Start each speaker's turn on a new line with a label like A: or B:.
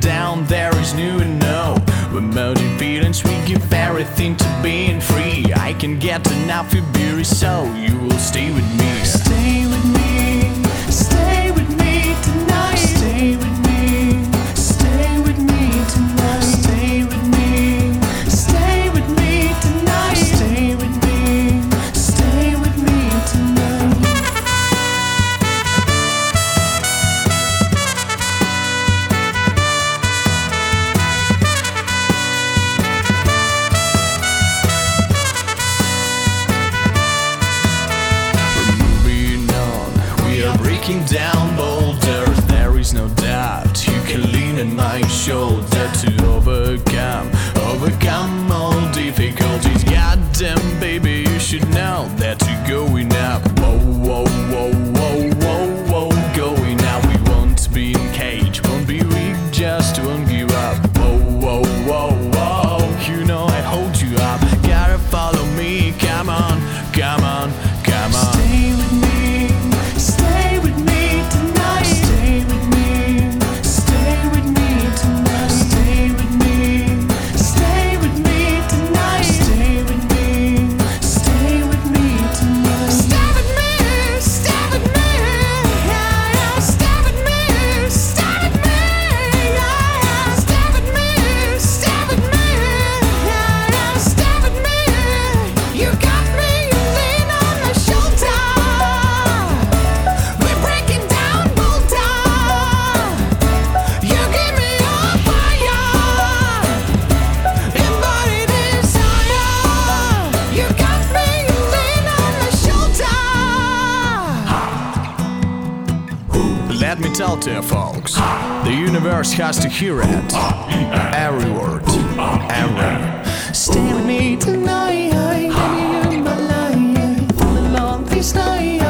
A: down, there is new and no. We're merging feelings, we give everything to being free. I can get enough of beauty, so you will stay with me. Stay with me, stay with me tonight. Stay with me, stay with me tonight. Stay with me, stay with me tonight. Stay with me, stay with me tonight. Breaking down boulders, there is no doubt. You can lean on my shoulder to overcome all difficulties. Goddamn, baby, you should know that you're going up. Whoa, whoa, whoa, whoa, whoa, whoa, going up. We won't be in cage, won't be weak, just won't give up. Whoa, whoa, whoa, whoa, you know I hold you up. Gotta follow me, come on, come on, come on. Stay with me. Stay with me tonight. Stay with me. Stay with me tonight. Stay with me. Stay with me tonight. Stay with me. Stay with me tonight. Stay with me. Stay with me. Yeah, yeah. Stay with me. Stay with me. Yeah, yeah. Stay with me. Stay with me. Yeah, yeah. Stay with me. You got me. You lean on my shoulder. Let me tell to you folks, the universe has to hear it. Every word, every. Stay with me tonight, I need you in my life. All along this night.